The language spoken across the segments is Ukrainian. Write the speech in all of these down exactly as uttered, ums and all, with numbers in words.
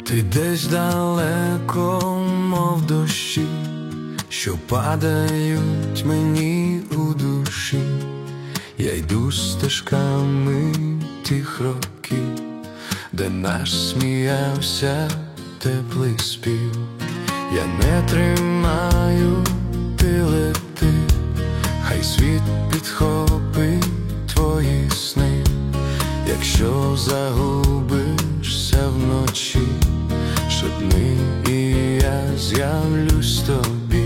Ти десь далеко, мов дощі, що падають мені у душі. Я йду стежками тих років, де наш сміявся теплий спів. Я не тримаю, ти лети, хай світ підхопить твої сни. Якщо загубишся вночі, шепни, і я з'явлюсь тобі.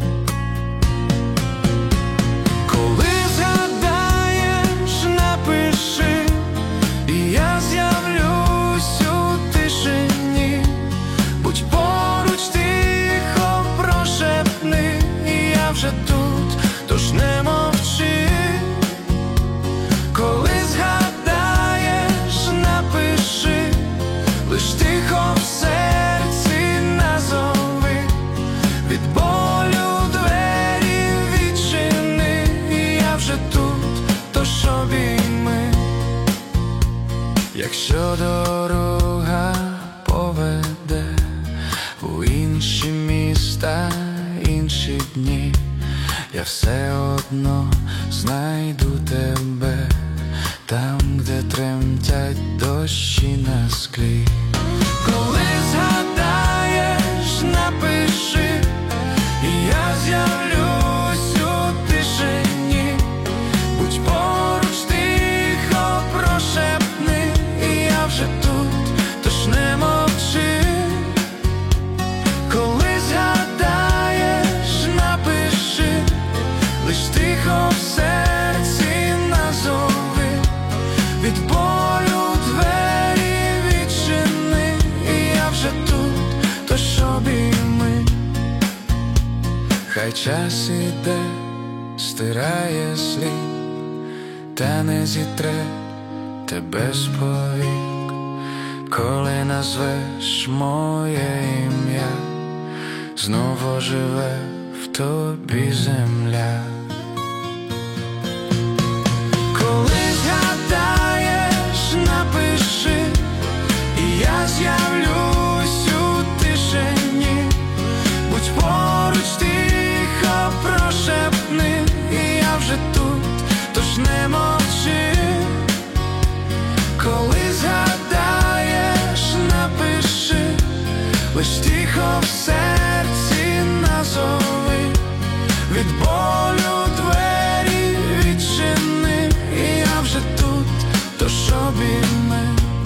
Коли згадаєш, напиши, і я з'явлюсь у тишині. Будь поруч, тихо прошепни, і я вже тут, тож не мовчи. Коли згадаєш, напиши, лиш тихо в серці назови. Від болю двері відчини, і я вже тут, тож обійми. Якщо дорога поведе у інші міста, інші дні, я все одно знайду тебе там, де тремтять дощі на склі. Коли згадаєш, напиши, і я з'явлюсь у тишині. Будь поруч, тихо прошепни, і я вже тут, тож не мовчи. Коли згадаєш, напиши, лиш тихо в серці назови. Від болю двері відчини, і я вже тут, тож обійми. Хай час іде, стирає слід, та не зітре тебе з повік. Коли назвеш моє ім'я, знову живе в тобі земля. Коли згадаєш, напиши, і я з'явлюсь у тишині. Будь поруч, тихо прошепни, і я вже тут, тож не мовчи. Коли згадаєш, напиши, лиш тихо в серці назови. Від болю двері відчини, і я вже тут, тож обійми.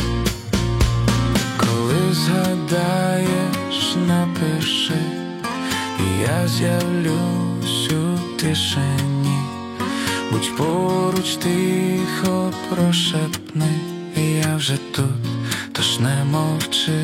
Коли згадаєш, напиши, і я з'явлюсь у тишині. Будь поруч, тихо прошепни, і я вже тут, тож не мовчи.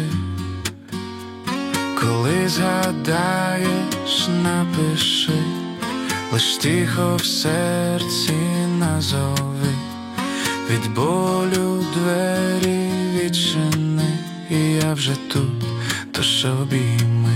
Коли згадаєш, напиши, лиш тихо в серці назови. Від болю двері відчини, і я вже тут, тож обійми.